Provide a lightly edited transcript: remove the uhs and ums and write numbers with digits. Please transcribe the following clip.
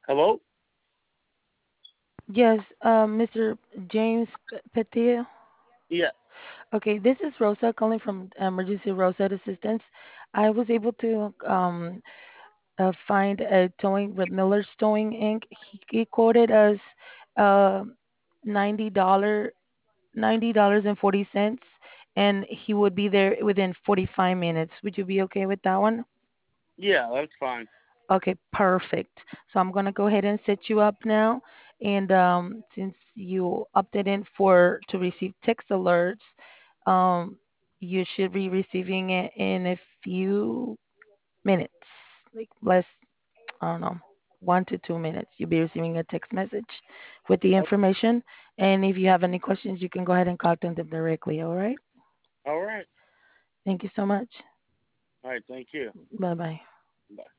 Hello? Yes, Mr. James Petil. Yeah. Okay, this is Rosa calling from Emergency Rosa Assistance. I was able to find a towing with Miller's Towing Inc. He quoted us uh, $90, $90.40, and he would be there within 45 minutes. Would you be okay with that one? Yeah, that's fine. Okay, perfect. So I'm gonna go ahead and set you up now, and since you opted in for to receive text alerts, um, you should be receiving it in a few minutes, like less, I don't know, 1 to 2 minutes. You'll be receiving a text message with the Oh, information, and if you have any questions, you can go ahead and contact them directly. All right? all right. Thank you so much. All right, thank you. Bye bye. Bye.